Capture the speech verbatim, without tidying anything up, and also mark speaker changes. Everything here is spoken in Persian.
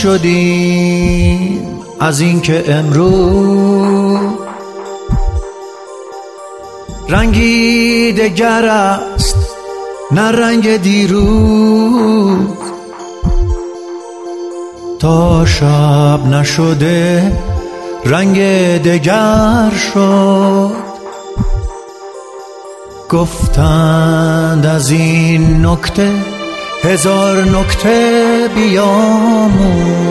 Speaker 1: شدیم از این که امروز رنگی دگر است نه رنگ دیروز. تا شب نشده رنگ دگر شد، گفتند از این نکته هزار نکته بیاموز.